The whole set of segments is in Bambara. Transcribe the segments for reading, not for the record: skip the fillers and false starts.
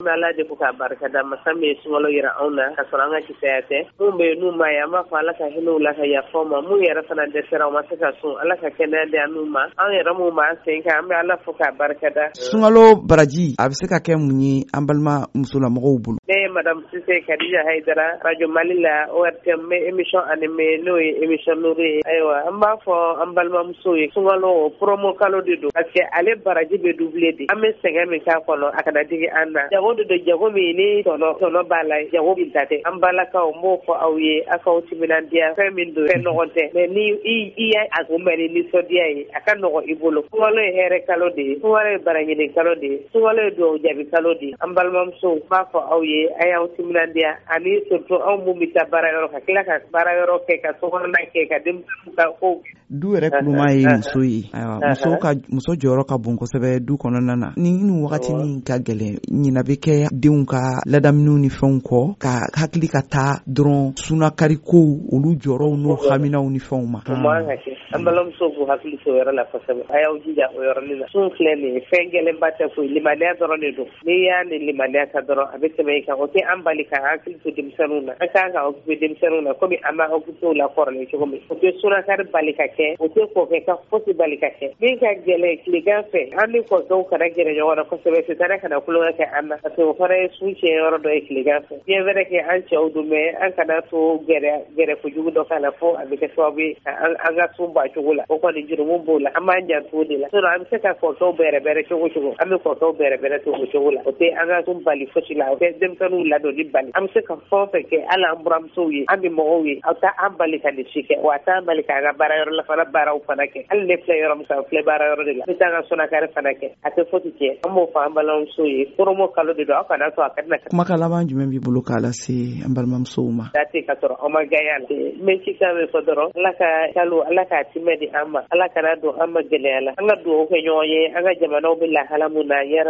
bɛ Ala de fo k'a barikada masa min ye sunkalo yira anw na ka sɔrɔ an ka kisaya tɛ mun bɛ yen n'u ma ye an b'a fɔ Ala ka hinɛ u la ka yafa u ma mun yɛrɛ fana dɛsɛra u ma se ka sun Ala ka kɛnɛya di an n'u ma an yɛrɛ mun b'an sen kan an bɛ Ala fo k'a barikada. Sunkalo baraji a bɛ se ka kɛ mun ye an balima musolamɔgɔw bolo? Ne ye Madame Sise Kadija Haidara Radio Mali la ORTM émission animée n'o ye émission Nourou ye ayiwa an b'a fɔ an balimamuso ye sunkalo promo kalo de don parce que ale baraji bɛ doublé de an bɛ sɛgɛn min k'a kɔnɔ a kana digi an na jago de don jago min ni tɔnɔ b'a la jago bi ta tɛ an balakaw n b'o fɔ aw ye a k'aw timinandiya fɛn min don fɛn nɔgɔn tɛ mais ni i y'a a kunbɛn ni nisɔndiya ye a ka nɔgɔn i bolo sunkalo ye hɛrɛ kalo de ye sunkalo ye baraɲini kalo de ye sunkalo ye dugawu jaabi kalo de ye an balimamuso n b'a fɔ aw ye a y'aw timinandiya ani surtout anw mun bɛ taa baarayɔrɔ ka tila ka baarayɔrɔ kɛ ka sokɔnɔna kɛ ka denmisɛnninw ka kow du yɛrɛ kuluma ye muso ye ayiwa muso jɔyɔrɔ ka bon kosɛbɛ du kɔnɔna na ni wagati min ka gɛlɛn ɲina bɛ kɛ denw ka ladamuniw ni fɛnw kɔ ka hakili ka taa dɔrɔn sunakarikow olu jɔyɔrɔw n'o haminaw ni fɛnw ma. An balimamuso k'u hakili to o yɔrɔ la kosɛbɛ a y'aw jija o yɔrɔnin la sun filɛ nin ye fɛn gɛlɛnba tɛ foyi limaniya dɔrɔn de don n'i y'a ni limaniya ka dɔrɔn a bɛ tɛmɛ i kan o tɛ an bali ka hakili to denmisɛnninw na an kan ka occuper denmisɛnninw na komi an b'a occuper u la kɔrɔlen cogo min o tɛ sunakari bali ka kɛ o tɛ kɔkɛ ka fosi bali ka kɛ min ka gɛlɛn tilegan fɛ an ni kɔkɛw kana gɛrɛ ɲɔgɔn na kosɛbɛ sitanɛ kana kulonkɛ kɛ an na parce que o fana ye sun tiɲɛ yɔrɔ dɔ ye tilegan fɛ bien vrai que an cɛw don mais an kana to gɛrɛ kojugu dɔ k'a la fo a bɛ kɛ sababu ye an ka sun bɔ a cogo la o kɔni jurumu b'o la an b'an janto o de la sinon an bɛ se ka kɔkɛw bɛrɛbɛrɛ cogo cogo an bɛ kɔkɛw bɛrɛbɛrɛ to o cogo la o tɛ an ka sun bali fosi la o tɛ denmisɛnninw ladonni bali an bɛ se ka fɛn o fɛn kɛ hali an buramusow ye an bɛ mɔgɔw ye aw t'a an bali ka nin si kɛ wa a t'an bali k'an ka baarayɔrɔ la fana baaraw fana kɛ hali ne filɛ yɔrɔ min san filɛ baarayɔrɔ de la n bɛ taa an ka sunakari fana kɛ a tɛ fosi tiɲɛ an b'o fɔ an balimamuso ye promo kalo de don aw kana to a ka na. Kumakan laban jumɛn b'i bolo k'a lase an balimamusow ma? Date ka sɔrɔ aw ma gaya la mais sisan bɛ fɔ dɔrɔn Ala ka kalo Ala k'a timɛ di an ma Ala kana don an ma gɛlɛya la an ka dugawu kɛ ɲɔgɔn ye an ka jamanaw bɛ lahala mun na ya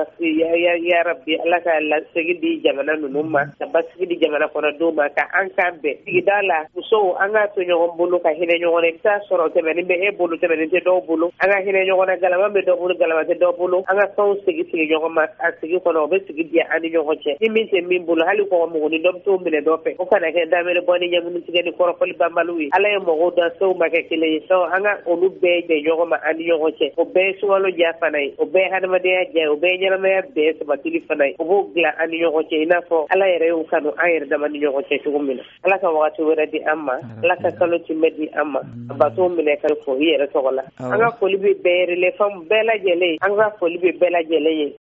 rabbi Ala ka lasegin di jamana ninnu ma ka basigi di jamana kɔnɔdenw ma ka an kan bɛn sigida la musow an ka to ɲɔgɔn bolo ka hinɛ ɲɔgɔn na i bɛ taa sɔrɔ tɛmɛnin bɛ e bolo tɛmɛnin tɛ dɔw bolo an ka hinɛ ɲɔgɔn na galama bɛ dɔw bolo galama tɛ dɔw bolo an ka fɛnw sigi ɲɔgɔn ma a sigi kɔnɔ o bɛ sigi diya an ni ɲɔgɔn cɛ ni min tɛ min bolo hali kɔgɔmuguni dɔ bɛ t'o minɛ dɔ fɛ o kana kɛ damere bɔ ni ɲɛmunu tigɛ ni kɔrɔfɔli banbaliw ye Ala ye mɔgɔw dan sew ma kɛ kelen ye donc an ka olu bɛɛ bɛn ɲɔgɔn ma an ni ɲɔgɔn cɛ o bɛɛ ye sunkalo diya fana ye o bɛɛ ye hadamadenya diya ye o bɛɛ ye ɲɛnamaya bɛɛ sabatili fana ye o b'o dilan an ni ɲɔgɔn cɛ i n'a fɔ Ala yɛrɛ y'u kanu an yɛrɛ dama ni ɲɔgɔn cɛ cogo min na Ala ka wagati wɛrɛ di an ma Ala ka kalo timɛ di an ma a bato minɛ kali fɔ i yɛrɛ tɔgɔ la an ka foli bɛ bɛɛ relais femme bɛɛ lajɛlen an ka foli bɛ bɛɛ lajɛlen ye